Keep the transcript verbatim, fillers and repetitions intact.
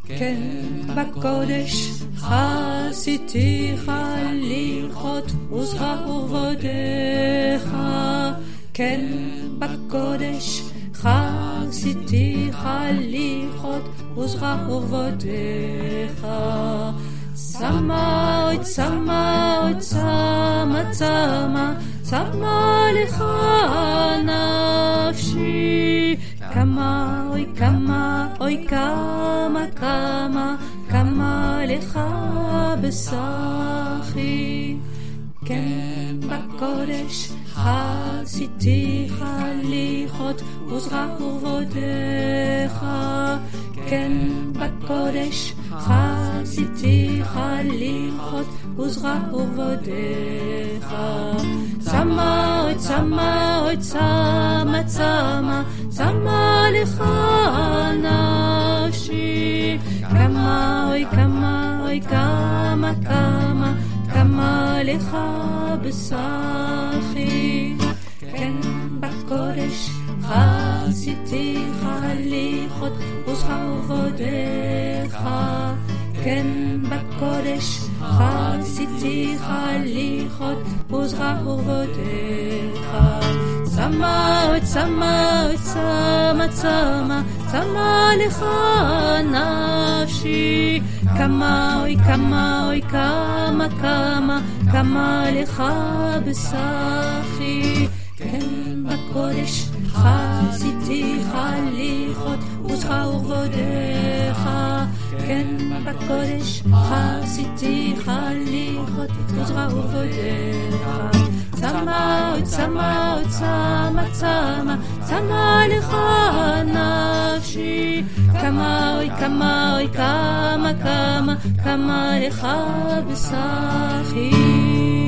כן בקודש עשיתיך הליכות וזרע עבדיך, כן בקודש עשיתיך הליכות וזרע עבדיך. צמא אוי צמא אוי צמא צמא צמא לך נפשי, כמה אוי כמה אוי כמה כמה כמה לך בשכי. כן בקודש עשיתיך הליכות וזרע עבדיך, כן בקודש עשיתיך הליכות וזרע עבדיך. צמא אוי צמא אוי צמא צמא צמא לך נפשי, כמה אוי כמה אוי כמה כמה כמה לך בשכי. כן בקודש עשיתיך הליכות וזרע עבדיך, כן בקודש עשיתיך הליכות וזרע עבדיך. צמא אוי צמא אוי צמא צמא צמא לך נפשי, כמה אוי כמה אוי כמה כמה כמה לך בשכי. כן בקודש עשיתיך הליכות וזרע עבדיך, כן בקודש עשיתיך הליכות וזרע עבדיך. צמא אוי צמא אוי צמא צמא צמא לך נפשי, כמה אוי כמה אוי כמה כמה כמה לך בשכי.